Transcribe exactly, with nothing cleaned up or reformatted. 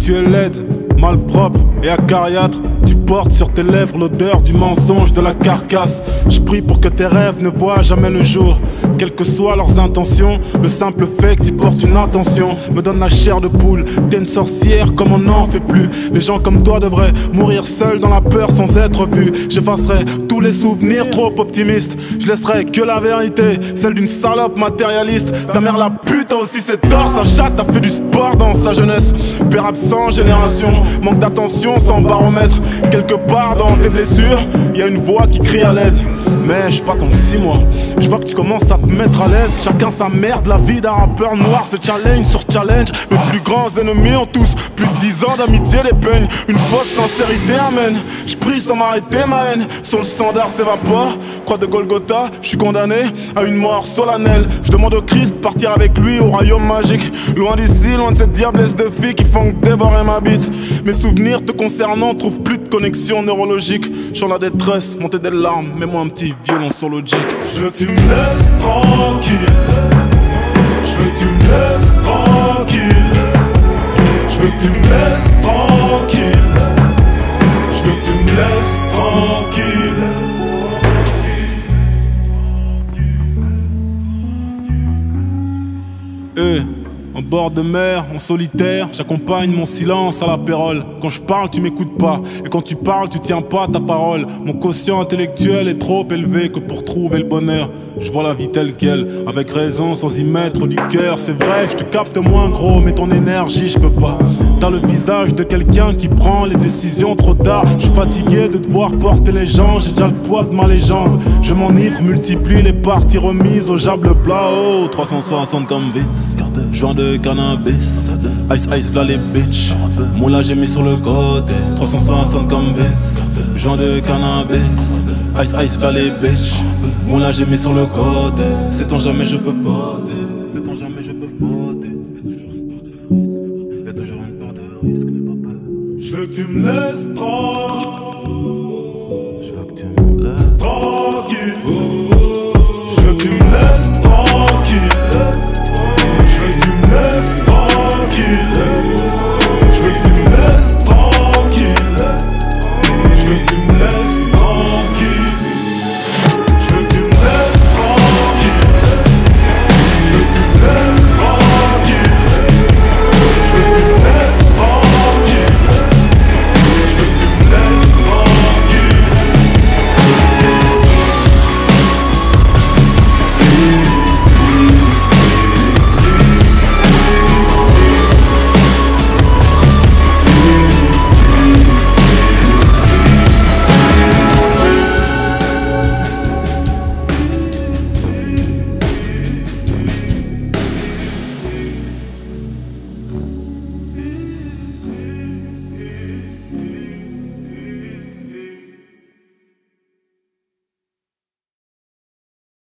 tu es laide, malpropre et acariâtre. Tu portes sur tes lèvres l'odeur du mensonge, de la carcasse. Je prie pour que tes rêves ne voient jamais le jour. Quelles que soient leurs intentions, le simple fait que tu portes une intention me donne la chair de poule. T'es une sorcière comme on n'en fait plus. Les gens comme toi devraient mourir seuls dans la peur sans être vus. J'effacerai tous les souvenirs trop optimistes. Je laisserai que la vérité, celle d'une salope matérialiste. Ta mère la pute a aussi ses torts. Sa chatte a fait du sport dans sa jeunesse. Père absent, génération, manque d'attention sans baromètre. Quelque part dans tes blessures, y a une voix qui crie à l'aide. Mais je suis pas ton six mois. Je vois que tu commences à te mettre à l'aise. Chacun sa merde, la vie d'un rappeur noir. C'est challenge sur challenge. Mes plus grands ennemis ont tous plus de dix ans d'amitié, des peines. Une fausse sincérité amène. Je prie sans m'arrêter ma haine. Sur le standard s'évapore. Croix de Golgotha, je suis condamné à une mort solennelle. Je demande au Christ de partir avec lui au royaume magique. Loin d'ici, loin de cette diablesse de fille qui font que dévorer ma bite. Mes souvenirs te concernant trouvent plus de connexion neurologique. Je suis en la détresse, monter des larmes, mets-moi un petit violon sur logique. Je veux que tu me laisses tranquille. Je veux que tu me laisses tranquille. Je veux que tu me laisses tranquille. Je veux que tu me laisses tranquille. Eh, en bord de mer, en solitaire, j'accompagne mon silence à la pérole. Quand je parle, tu m'écoutes pas. Et quand tu parles, tu tiens pas ta parole. Mon quotient intellectuel est trop élevé que pour trouver le bonheur, je vois la vie telle qu'elle, avec raison, sans y mettre du cœur. C'est vrai que je te capte moins gros, mais ton énergie, je peux pas. T'as le visage de quelqu'un qui prend les décisions trop tard. Je suis fatigué de devoir porter les gens, j'ai déjà le poids de ma légende. Je m'enivre, multiplie les parties remises au jable plat. Oh, trois cent soixante comme Vince, joint de cannabis. Ice Ice v'là les bitch, moula j'ai mis sur le côté. Trois cent soixante comme Vince, joint de cannabis. Ice Ice v'là les bitch, moula j'ai mis sur le côté. Sait-on jamais je peux voter, sait-on jamais je peux voter. Y'a toujours une part de risque, n'aie pas peur. Je veux que tu me laisses tranquille. Je veux que tu me laisses tranquille.